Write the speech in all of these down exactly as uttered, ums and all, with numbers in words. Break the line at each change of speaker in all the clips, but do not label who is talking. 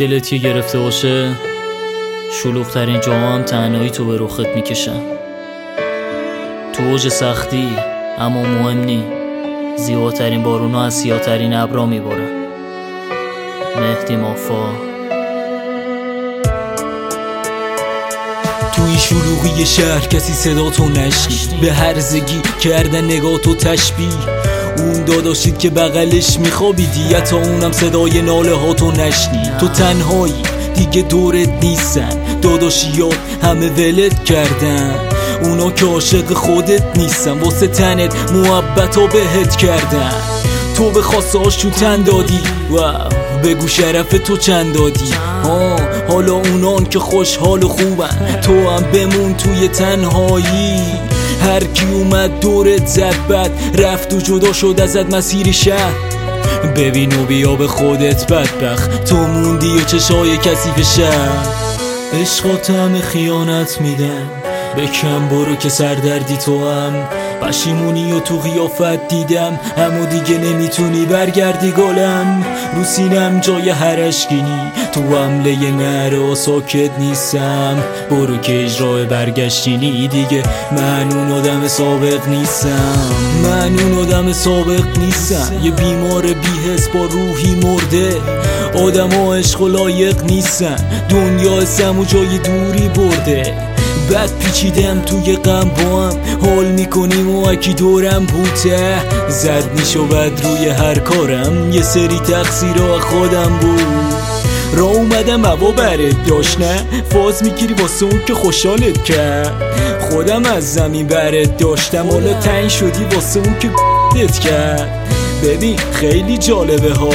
دلت که گرفته باشه، شلوغ‌ترین جاها هم تنهایی تو به رخت میکشن. تو اوج سختی اما مهم نی، زیباترین بارونا از سیاه‌ترین ابرا میبارن. مهدی مافا.
تو این شلوغی شهر کسی صدا تو نشنید، به هرزگی کردن نگاه تو تشبیه. اون داداشید که بغلش میخوابیدی، تا اونم صدای ناله ها تو نشنید. تو تنهایی دیگه دورت نیستن، داداشیات همه ولت کردن. اونا که عاشق خودت نیستن، واسه تنت محبت ها بهت کردن. تو به خواسته هاشون تن دادی، واو بگو شرف تو چند دادی. ها حالا اونان که خوشحال و خوبن، تو هم بمون توی تنهایی. هر کی اومد دورت زد بد، رفت و جدا شد ازت مسیر شهر. ببین و بیا به خودت بدبخت، تو موندی و چشای کثیف شهر. عشقات همه خیانت میدن، بکن برو که سردردی تو هم. پشیمونی و تو قیافت دیدم، اما دیگه نمیتونی برگردی گلم. رو سینم جای هر اشکینی، تو حمله نرا ساکت نیستم. برو که اجرای برگشتینی دیگه، من اون آدم سابق نیستم. من اون آدم سابق نیستم، یه بیمار بی‌حس با روحی مرده. آدم ها عشق و لایق نیستن، دنیا اسم و جای دوری برده. بد پیچیدم توی غم با هم، حال میکنیم و اکی دورم بوده. زد میشو بد روی هر کارم، یه سری تقصیرها خودم بود. را اومدم هوا برت داشت نه، فاز میگیری واسه اون که خوشحالت کرد. خودم از زمین برت داشتم، حالا تنگ شدی واسه اون که دت کرد. ببین خیلی جالبه ها،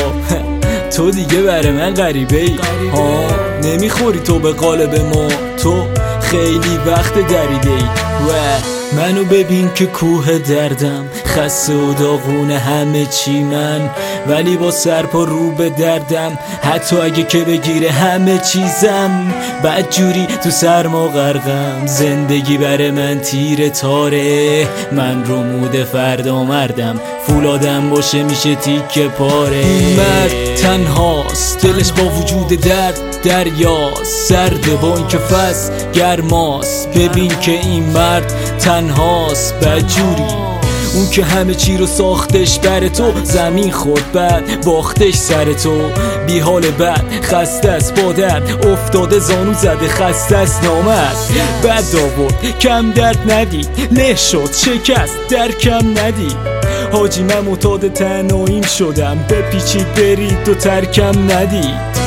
تو دیگه برای من غریبه ای ها. نمیخوری تو به قالب ما، تو خیلی وقت دریده ای. و منو ببین که کوه دردم، خسته و داغونه همه چی من. ولی با سرپا رو به دردم، حتی اگه که بگیره همه چیزم. بدجوری تو سرما غرقم، زندگی بره من تیر تاره. من رو مود فردا مردم، فولادم باشه میشه تیکه پاره. مرد تنهاست، دلش با وجود درد دریاست. سرده با این که فصل گرماست، ببین که این مرد تنهاست. بدجوری اون که همه چی رو ساختش بر تو، زمین خورد بعد باختش سر تو. بی حال بد خسته است با درد، افتاده زانو زده خسته است نامرد. بد آورد کم درد ندید، له شد شکست در کم ندید. حاجی من معتاد تنهاییم شدم، بپیچید برید و ترکم ندید.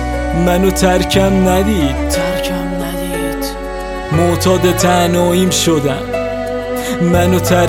منو ترکم ندید، ترکم ندید. معتاد تنهاییم شدم، منو ترکم